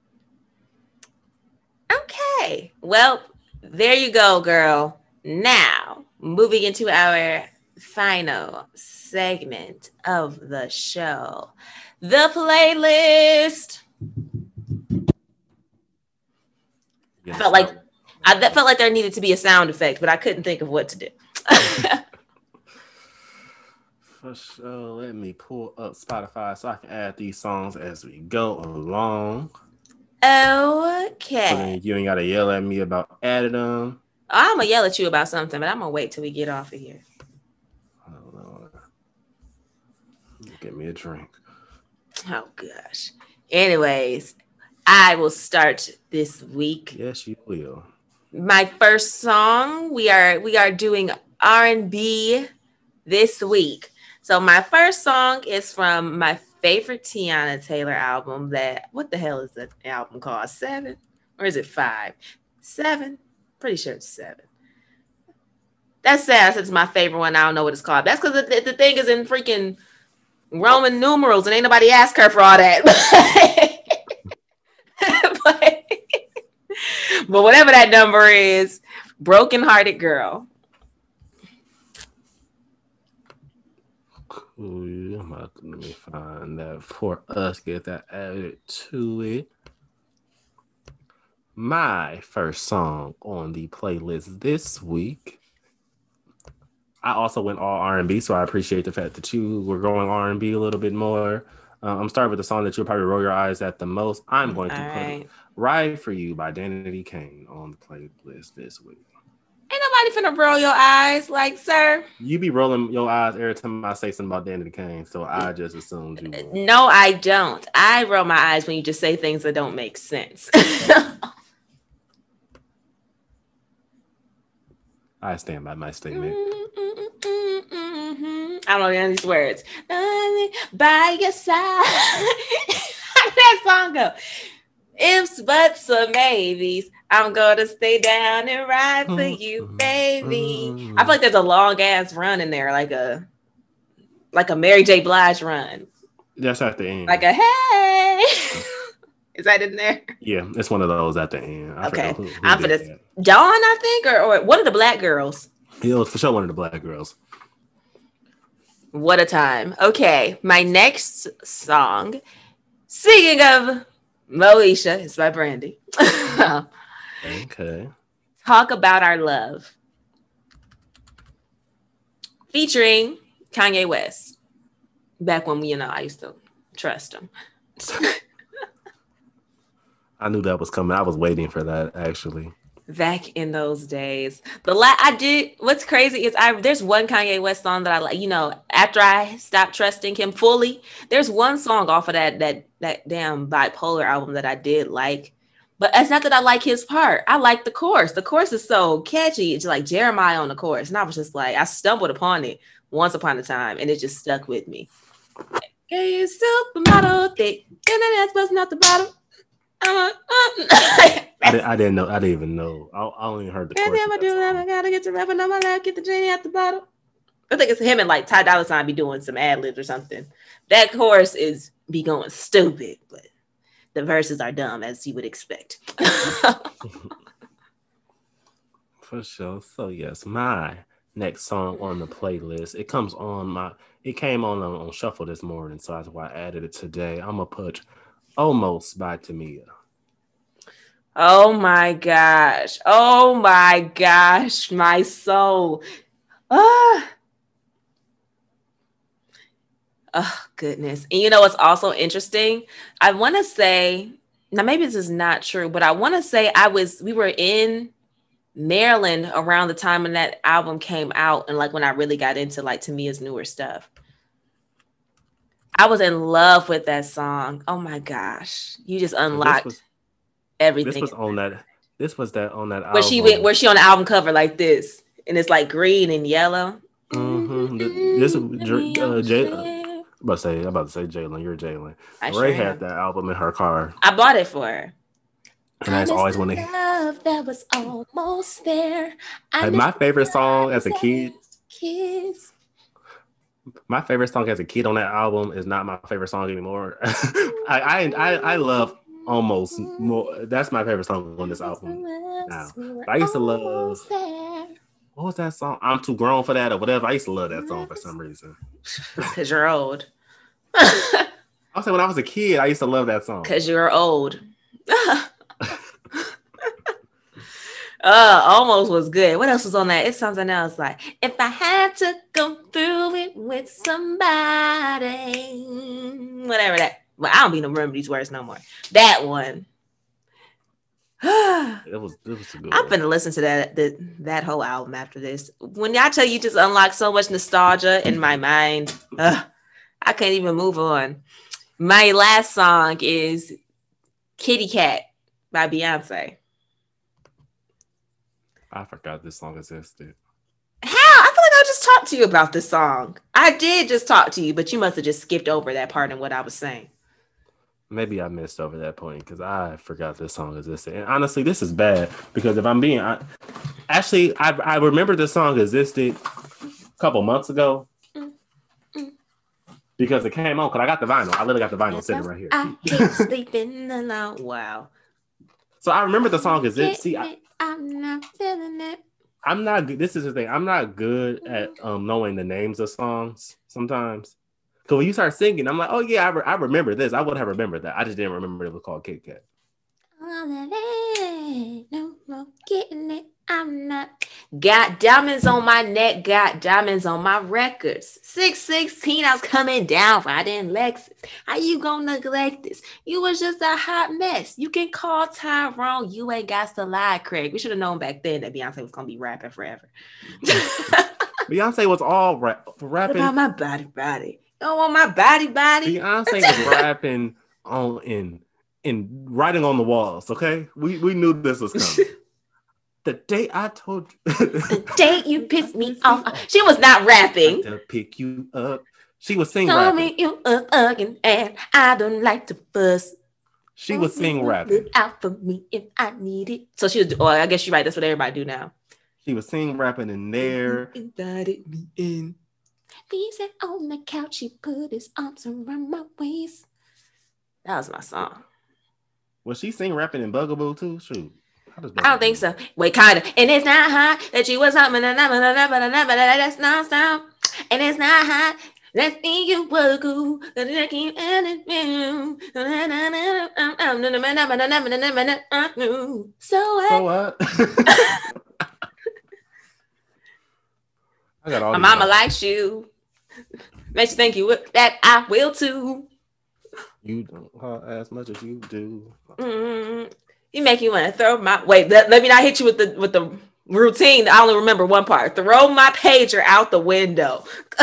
Okay. Well, there you go, girl. Now, moving into our final segment of the show, the playlist. Yes, I felt like I that felt like there needed to be a sound effect, but I couldn't think of what to do. For sure. Let me pull up Spotify so I can add these songs as we go along. Okay. So then you ain't gotta yell at me about adding them. I'm gonna yell at you about something, but I'm gonna wait till we get off of here. Hold on. Get me a drink. Oh gosh. Anyways, I will start this week. Yes, you will. My first song, we are we are doing R and B this week. So my first song is from my favorite Tiana Taylor album. That what the hell is that album called? Seven? Or is it five? Seven? Pretty sure it's seven. That's sad. It's my favorite one. I don't know what it's called. That's because the, the thing is in freaking Roman numerals and ain't nobody asked her for all that. but, but whatever that number is, Broken Hearted Girl. Cool. I'm about to, let me find that for us, get that added to it. My first song on the playlist this week. I also went all R and B, so I appreciate the fact that you were going R and B a little bit more. Uh, I'm starting with the song that you'll probably roll your eyes at the most. I'm going to all put right. Ride for You by Danity Kane on the playlist this week. Ain't nobody finna roll your eyes, like, sir. You be rolling your eyes every time I say something about Danity Kane, so I just assumed you would. No, I don't. I roll my eyes when you just say things that don't make sense. I stand by my statement. Mm-hmm. I don't know any of these words. By your side. How did that song go? Ifs, buts, or maybes. I'm gonna stay down and ride for you, baby. I feel like there's a long ass run in there, like a like a Mary J. Blige run. That's at the end. Like a hey. Is that in there? Yeah, it's one of those at the end. I okay. Who, who I'm for this. Dawn, I think, or, or one of the black girls. It was for sure one of the black girls. What a time. Okay, my next song, speaking of Moesha, it's by Brandy. Okay. Talk About Our Love. Featuring Kanye West. Back when, you know, I used to trust him. I knew that was coming. I was waiting for that, actually. Back in those days. The la- I did, what's crazy is I there's one Kanye West song that I like, you know, after I stopped trusting him fully, there's one song off of that that that damn Bipolar album that I did like. But it's not that I like his part. I like the chorus. The chorus is so catchy. It's like Jeremiah on the chorus. And I was just like, I stumbled upon it once upon a time and it just stuck with me. Hey, supermodel thick. That's busting out the bottom. Uh, uh. I, did, I didn't know. I didn't even know. I, I only heard the chorus. I do that. I gotta get to rapping on my lap, get the genie at the bottom. I think it's him and like Ty Dolla Sign be doing some ad libs or something. That chorus is be going stupid, but the verses are dumb as you would expect. For sure. So yes, my next song on the playlist. It comes on my. It came on on, on shuffle this morning, so that's why I added it today. I'm gonna put Almost by Tamia. Oh my gosh. Oh my gosh. My soul. Ah. Oh, goodness. And you know what's also interesting? I want to say, now maybe this is not true, but I want to say I was, we were in Maryland around the time when that album came out. And like when I really got into like Tamia's newer stuff. I was in love with that song. Oh my gosh. You just unlocked was, everything. This was on that. This was that on that where album. She went, where she on the album cover like this. And it's like green and yellow. Mm-hmm. This is uh, Jay. I'm about to say, I'm about to say Jalen. You're Jalen. Ray sure had that album in her car. I bought it for her. And that's always when they. Love that was almost there. Like my favorite song as a kid. Kiss. My favorite song as a kid on that album is not my favorite song anymore. I, I I I love Almost more. That's my favorite song on this album now. But I used to love. What was that song? I'm Too Grown for That or whatever. I used to love that song for some reason. Because you're old. I'll say when I was a kid, I used to love that song. Because you're old. Uh, Almost was good. What else was on that? It's something else like, if I had to go through it with somebody, whatever that. Well, I don't even remember these words no more. That one. it was. It was a good. I'm gonna listen to that, that that whole album after this. When I tell you, just unlock so much nostalgia in my mind, ugh, I can't even move on. My last song is Kitty Cat by Beyonce. I forgot this song existed. How? I feel like I just talked to you about this song. I did just talk to you, but you must have just skipped over that part in what I was saying. Maybe I missed over that point because I forgot this song existed. And honestly, this is bad because if I'm being I, actually, I I remember this song existed a couple months ago because it came on because I got the vinyl. I literally got the vinyl sitting right here. I hate sleeping alone. Wow. So I remember the song existed. See, I, I'm not feeling it. I'm not good. This is the thing. I'm not good at um, knowing the names of songs sometimes. Because when you start singing, I'm like, oh yeah, I, re- I remember this. I would have remembered that. I just didn't remember it was called Kit Kat. No more getting it. I'm not. Got diamonds on my neck. Got diamonds on my records. six sixteen, I was coming down riding Lexus. How you gonna neglect this? You was just a hot mess. You can call Tyrone. You ain't got to lie, Craig. We should have known back then that Beyonce was gonna be rapping forever. Beyonce was all rap- rapping. What about my body, body? You don't want my body, body? Beyonce was rapping on in in writing on the walls. Okay, we we knew this was coming. The day I told you, the day you pissed me off. She was not rapping. To pick you up, she was sing Told rapping. me you up again, and I don't like to fuss. She was sing rapping. Look out for me if I need it. So she was. Oh, I guess you're right. That's what everybody do now. She was sing rapping in there. Invited me in. He sat on the couch. He put his arms around my waist. That was my song. Was she sing rapping in Bugaboo too? Shoot. I don't think so. Wait, kind of. And it's not hot that you was something, but that's not sound. And it's not hot. Let's see you were cool. So what? So what? I got all my mama songs. Likes you. Makes you think you would, that I will too. You don't uh, as much as you do. Mm-hmm. You make me want to throw my wait. Let, let me not hit you with the with the routine. I only remember one part. Throw my pager out the window.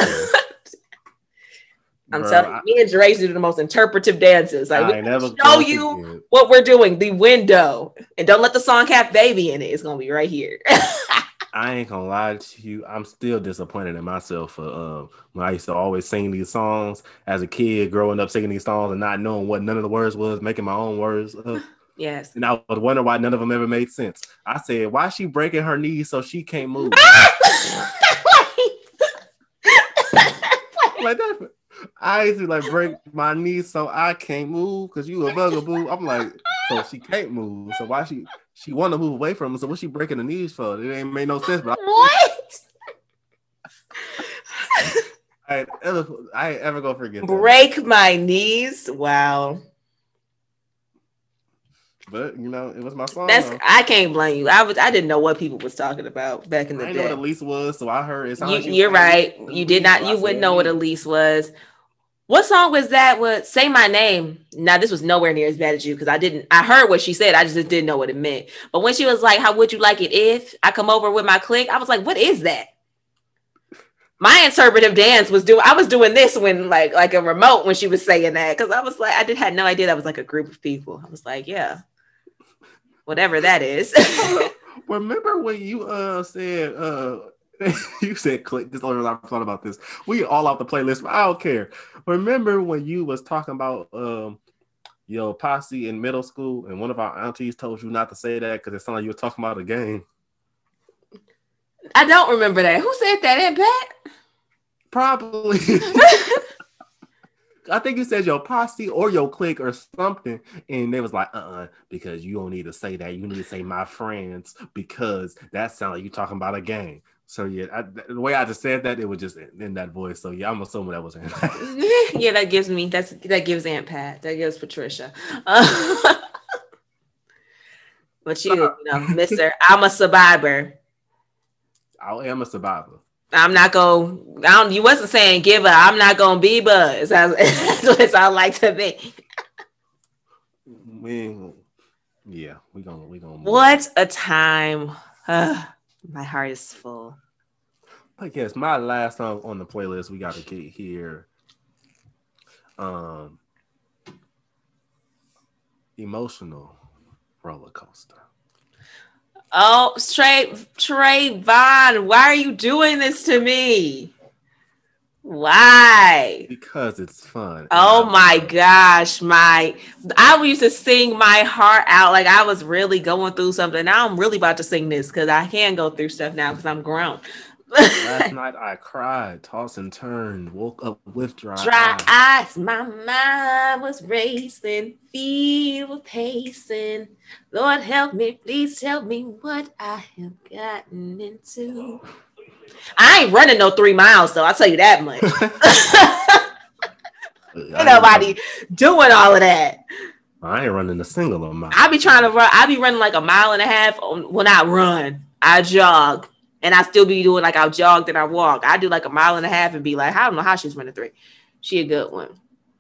I'm Bro, telling you, I, me and Dre do the most interpretive dances. Like we never show you forget. What we're doing. The window, and don't let the song have baby in it. It's gonna be right here. I ain't gonna lie to you. I'm still disappointed in myself for um, when I used to always sing these songs as a kid, growing up singing these songs and not knowing what none of the words was, making my own words up. Yes. And I would wonder why none of them ever made sense. I said, why is she breaking her knees so she can't move? Like that. I used to like break my knees so I can't move because you a bugaboo. I'm like, so she can't move. So why she she want to move away from him? So what's she breaking the knees for? It ain't made no sense. But I, what? I ain't ever, I ain't ever gonna forget. Break that. my knees. Wow. But you know, it was my song. That's though. I can't blame you. I was I didn't know what people was talking about back in the I day. I know what Elise was, so I heard it. You, like you're right. You did not. You wouldn't know what Elise was. What song was that? Was Say My Name? Now this was nowhere near as bad as you because I didn't. I heard what she said. I just didn't know what it meant. But when she was like, "How would you like it if I come over with my clique?" I was like, "What is that?" My interpretive dance was doing. I was doing this when like like a remote when she was saying that because I was like, I did had no idea that was like a group of people. I was like, yeah. Whatever that is. Remember when you uh said uh you said click this only I thought about this. We all off the playlist, but I don't care. Remember when you was talking about um your posse in middle school and one of our aunties told you not to say that because it sounded like you were talking about a game? I don't remember that. Who said that? Aunt Pat? Probably. I think you said your posse or your clique or something, and they was like, uh-uh, because you don't need to say that. You need to say my friends because that sounds like you talking about a gang. So yeah, I, the way I just said that, it was just in that voice. So yeah, I'm assuming that was Aunt Pat. Yeah, that gives me that's that gives Aunt Pat. That gives Patricia. Uh, but you, you know, Mister I'm a survivor. I am a survivor. I'm not gonna. I don't. You wasn't saying give up. I'm not gonna be buzz. That's, that's what it sounds like to me. We, yeah, we gonna we gonna. What a time! Uh, my heart is full. I guess my last song on the playlist we got to get here. Um. emotional roller coaster. Oh, Trey, Trayvon, why are you doing this to me? Why? Because it's fun. Oh my gosh, my I used to sing my heart out like I was really going through something. Now I'm really about to sing this because I can go through stuff now because I'm grown. Last night I cried, tossed and turned, woke up with dry, dry eyes. eyes. My mind was racing, feet were pacing. Lord help me, please tell me what I have gotten into. I ain't running no three miles though. I'll tell you that much. Ain't nobody doing all of that. I ain't running a single mile. I be trying to run. I be running like a mile and a half. When I run, I jog. And I still be doing like I'll jog, then I walk. I do like a mile and a half and be like, I don't know how she's running three. She a good one.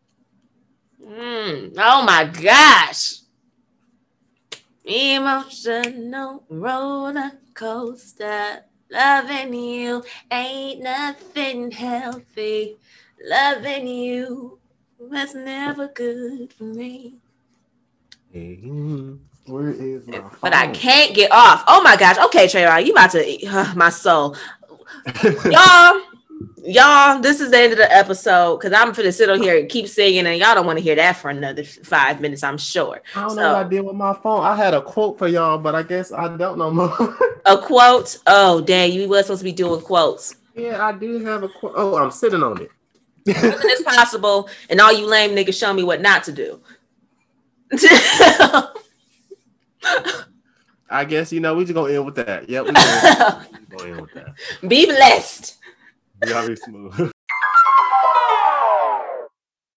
Mm, oh my gosh. Emotional roller coaster. Loving you ain't nothing healthy. Loving you was never good for me. Hey, where is my phone? But I can't get off. Oh my gosh. Okay, Trayvon, you about to uh, my soul. y'all, y'all, this is the end of the episode because I'm finna sit on here and keep singing, and y'all don't want to hear that for another five minutes, I'm sure. I don't so, know what I did with my phone. I had a quote for y'all, but I guess I don't know more. A quote? Oh, dang, you were supposed to be doing quotes. Yeah, I do have a quote. Oh, I'm sitting on it. Nothing is possible, and all you lame niggas show me what not to do. I guess, you know, we just gonna end with that. Yep, we gonna, we gonna end with that. Be blessed. Y'all be smooth.